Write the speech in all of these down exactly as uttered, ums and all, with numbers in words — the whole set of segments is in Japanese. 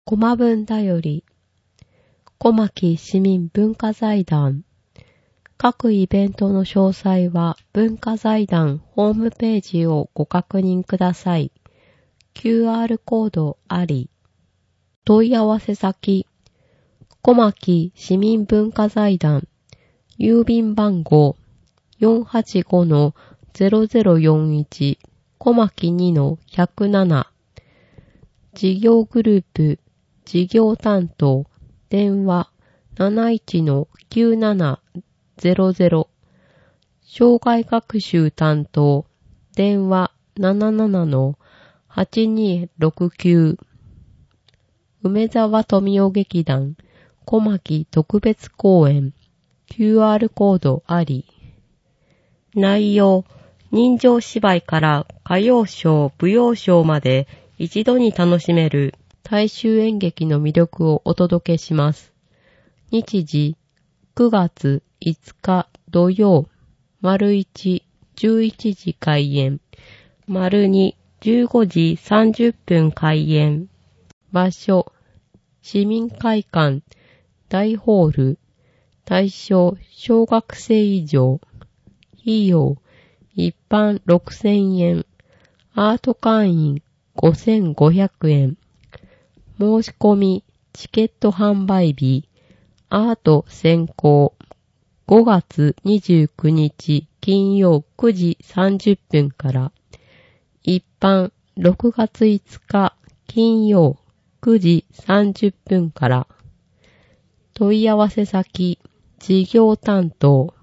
コマ文だより、小牧市民文化財団。各イベントの詳細は文化財団ホームページをご確認ください。キューアール コードあり。問い合わせ先、小牧市民文化財団、郵便番号 よんはちごのゼロゼロよんいち 小牧 にのひゃくなな。事業グループ、事業担当、電話 なないちのきゅうななゼロゼロ。障害学習担当、電話 ななななのはちにろくきゅう。梅沢富美劇団、小牧特別公演、キューアール コードあり。内容、人情芝居から歌謡ショー、舞踊ショーまで一度に楽しめる大衆演劇の魅力をお届けします。日時、くがついつか土曜、丸いち、じゅういちじ開演、丸に、じゅうごじさんじゅっぷん開演。場所、市民会館、大ホール、対象、小学生以上。費用、一般ろくせんえん、アート会員ごせんごひゃくえん。申し込み、チケット販売日、アート先行、ごがつにじゅうくにち金曜くじさんじゅっぷんから、一般ろくがついつか金曜くじさんじゅっぷんから。問い合わせ先、事業担当。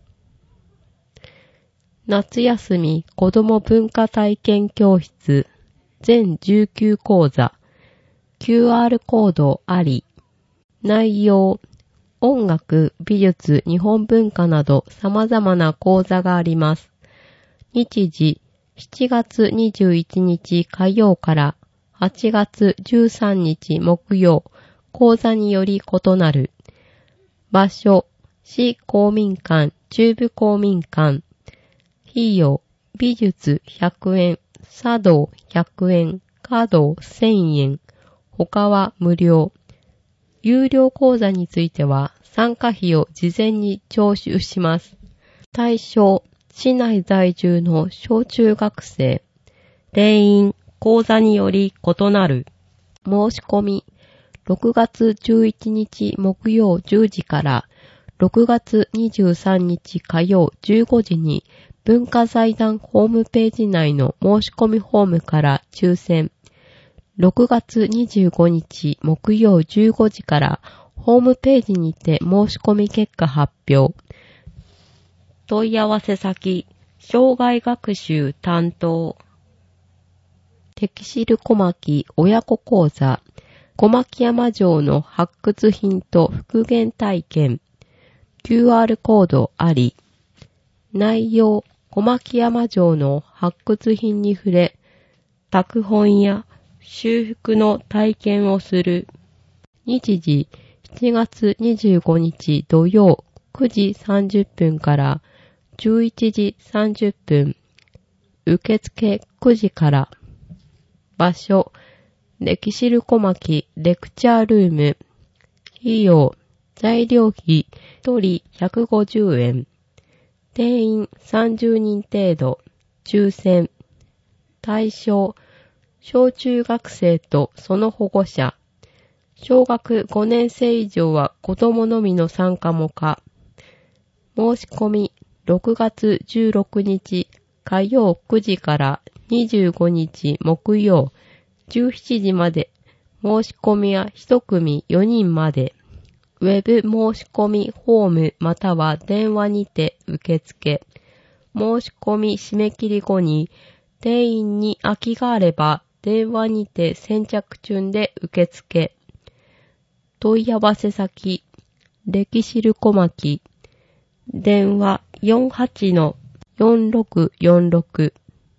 夏休み子ども文化体験教室全じゅうきゅう講座 キューアール コードあり。内容、音楽、美術、日本文化など様々な講座があります。日時、しちがつにじゅういちにち火曜からはちがつじゅうさんにち木曜、講座により異なる。場所、市公民館、中部公民館。費用、美術ひゃくえん、茶道ひゃくえん、華道せんえん。他は無料。有料講座については参加費を事前に徴収します。対象、市内在住の小中学生。定員、講座により異なる。申し込み、ろくがつじゅういちにち木曜じゅうじからろくがつにじゅうさんにち火曜じゅうごじに文化財団ホームページ内の申し込みフォームから抽選。ろくがつにじゅうごにち木曜じゅうごじからホームページにて申し込み結果発表。問い合わせ先、障害学習担当。テキシル小牧親子講座、小牧山城の発掘品と復元体験。キューアール コードあり。内容、小牧山城の発掘品に触れ、拓本や修復の体験をする。日時、しちがつにじゅうごにち土曜くじさんじゅっぷんからじゅういちじさんじゅっぷん。受付くじから。場所、歴史小牧レクチャールーム。費用、材料費ひとりひゃくごじゅうえん。定員さんじゅうにん程度。抽選。対象、小中学生とその保護者。小学ごねん生以上は子供のみの参加も可。申し込み、ろくがつじゅうろくにち火曜くじからにじゅうごにち木曜じゅうしちじまで。申し込みは一組よにんまで。ウェブ申し込みフォームまたは電話にて受付。申し込み締め切り後に定員に空きがあれば電話にて先着順で受付。問い合わせ先、歴史小牧。電話よんはちのよんろくよんろく。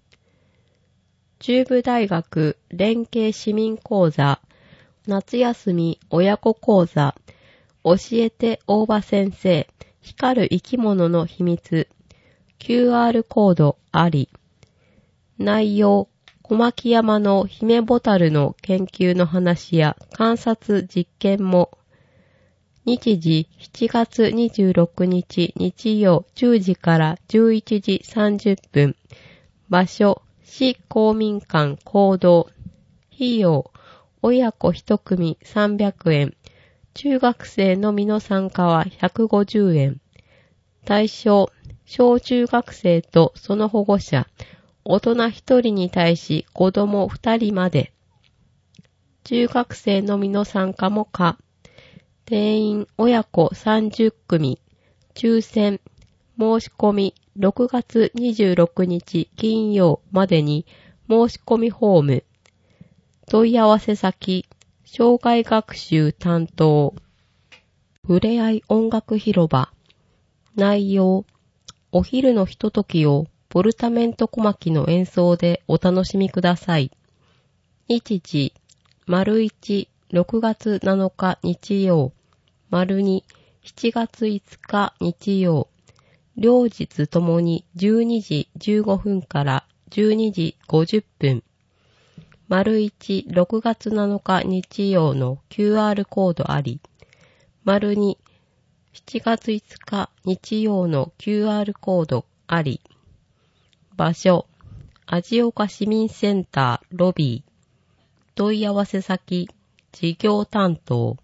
中部大学連携市民講座、夏休み親子講座、教えて大場先生、光る生き物の秘密、キューアール コードあり。内容、 小牧山のヒメボタルの研究の話や観察実験も、日時しちがつにじゅうろくにち日曜じゅうじからじゅういちじさんじゅっぷん、場所、市公民館講堂、費用、親子一組さんびゃくえん、中学生のみの参加はひゃくごじゅうえん、対象、小中学生とその保護者、大人一人に対し子供二人まで。中学生のみの参加も可。定員親子さんじゅっくみ。抽選。申し込みろくがつにじゅうろくにち金曜までに申し込みフォーム。問い合わせ先。障害学習担当。ふれあい音楽広場。内容。お昼のひとときをポルタメント小牧の演奏でお楽しみください。日時、丸一、ろくがつなのか日曜、丸二、しちがついつか日曜、両日ともにじゅうにじじゅうごふんからじゅうにじごじゅっぷん、丸一、ろくがつなのか日曜の キューアール コードあり、丸二、しちがついつか日曜の キューアール コードあり、場所、味岡市民センターロビー、問い合わせ先、事業担当、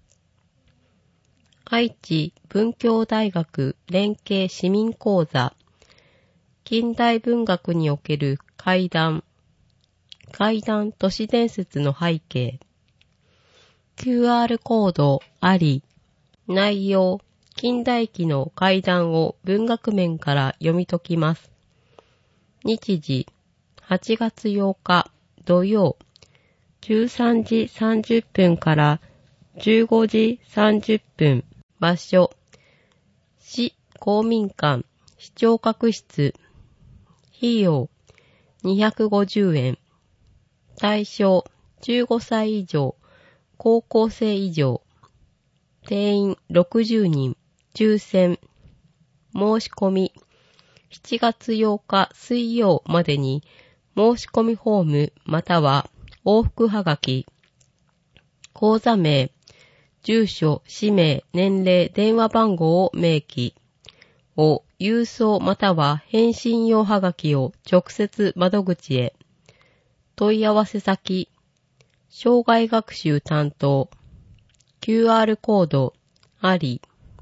愛知文教大学連携市民講座、近代文学における怪談、怪談都市伝説の背景、キューアール コードあり、内容、近代期の怪談を文学面から読み解きます。日時、はちがつようか土曜、じゅうさんじさんじゅっぷんからじゅうごじさんじゅっぷん、場所、市公民館、視聴覚室、費用、にひゃくごじゅうえん、対象、じゅうごさい以上、高校生以上、定員ろくじゅうにん、抽選、申し込み、しちがつようか水曜までに申し込みフォームまたは往復はがき、口座名、住所、氏名、年齢、電話番号を明記を郵送または返信用はがきを直接窓口へ。問い合わせ先、障害学習担当、キューアール コードあり、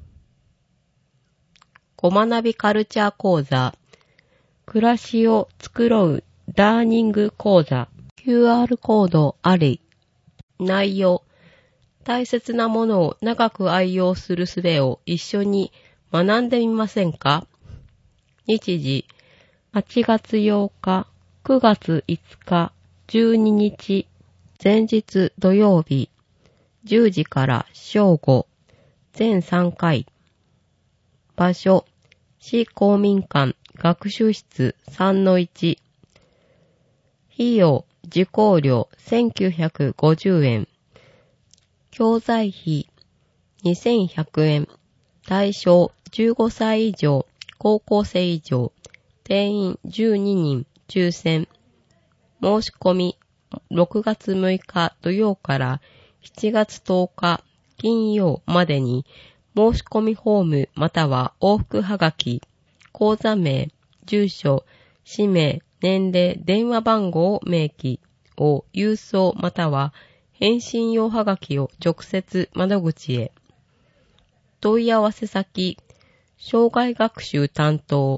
ご学びカルチャー講座、暮らしを作ろうラーニング講座、キューアール コードあり、内容、大切なものを長く愛用する術を一緒に学んでみませんか？日時、はちがつようか、くがついつか、じゅうににち、前日土曜日、じゅうじから正午、全さんかい。場所、市公民館学習室 さんのいち。費用、受講料せんきゅうひゃくごじゅうえん。教材費にせんひゃくえん。対象じゅうごさい以上、高校生以上。定員じゅうににん、抽選。申し込みろくがつむいか土曜からしちがつとおか金曜までに申し込みフォームまたは往復はがき、口座名、住所、氏名、年齢、電話番号を明記を郵送または返信用はがきを直接窓口へ。問い合わせ先、障害学習担当、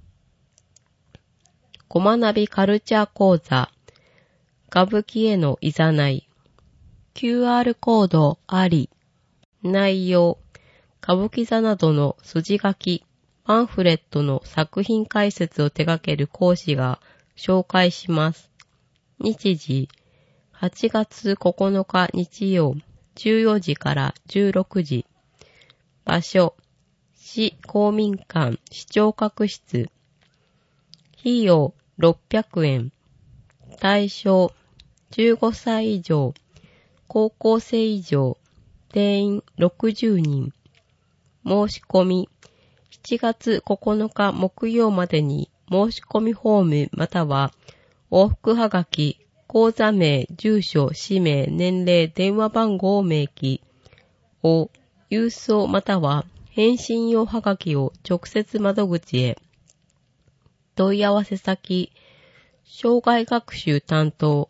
ご学びカルチャー講座、歌舞伎へのいざない、キューアール コードあり、内容、歌舞伎座などの筋書き、パンフレットの作品解説を手掛ける講師が紹介します。日時、はちがつここのか日曜、じゅうよじからじゅうろくじ。場所、市公民館視聴覚室。費用ろっぴゃくえん。対象、じゅうごさい以上、高校生以上、定員ろくじゅうにん。申し込み、しちがつここのか木曜までに申し込みフォームまたは往復はがき、口座名、住所、氏名、年齢、電話番号を明記。を、郵送または返信用はがきを直接窓口へ。問い合わせ先、障害学習担当。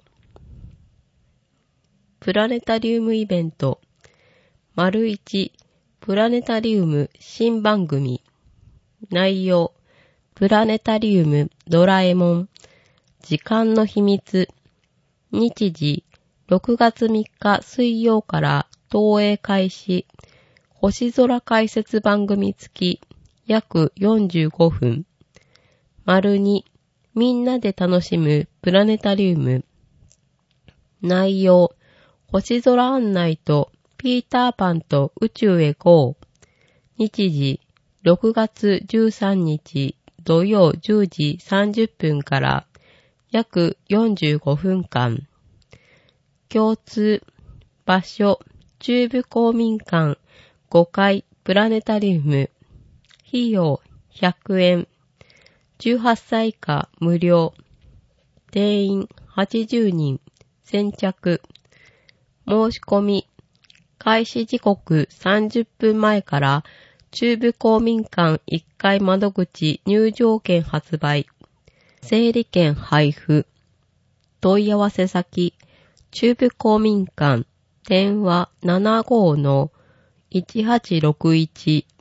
プラネタリウムイベント。丸いち、プラネタリウム新番組。内容、プラネタリウムドラえもん。時間の秘密。日時、ろくがつみっか水曜から投影開始。星空解説番組付き。約よんじゅうごふん。丸に、みんなで楽しむプラネタリウム。内容、星空案内とピーターパンと宇宙へ ゴー。日時、ろくがつじゅうさんにち土曜じゅうじさんじゅっぷんから約よんじゅうごふんかん。共通、場所、中部公民館ごかいプラネタリウム。費用ひゃくえん。じゅうはっさい以下無料。定員はちじゅうにん。先着。申し込み。開始時刻さんじゅっぷんまえから中部公民館いっかい窓口入場券発売。整理券配布。問い合わせ先。中部公民館。電話 ななごーのいちはちろくいち